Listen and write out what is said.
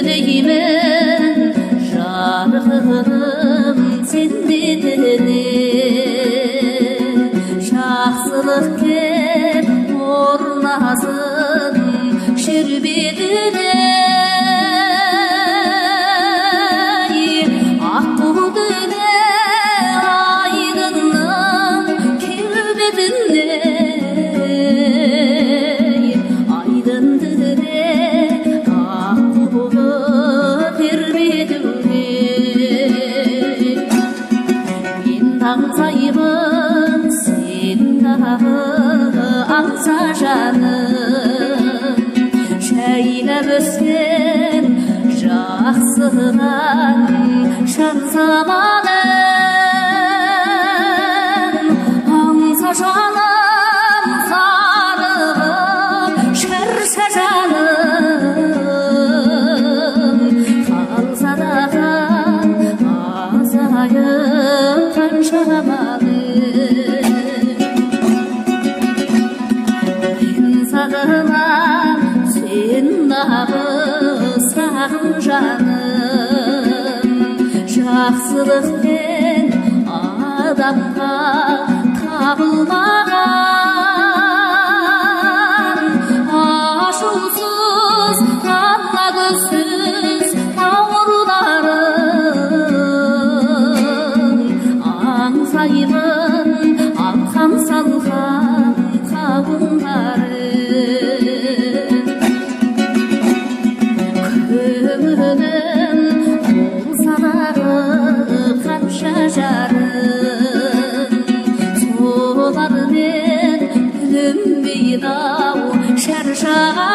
тілеймін жарығым сен бетіне жақсылық кеп орнасын жер бетіне аққудың айдынның келбетіне айдын тіліне аққуды тербетуге мен аңсаймын сен дағы аңса жаным жайнап өскен жақсыдан шын заманым аңса жаным сарығып шәршә жаным қалса дағы азайып қаншамалы мен сағынам сен дағы сағым жаным жақсылықпен адамға табылмаған ашусыз ала көзсіз ауырларым аңсаймын алқам салған қауымдары көңілім болса дағы қанша жарым солармен бүлінбейді ау шаршаған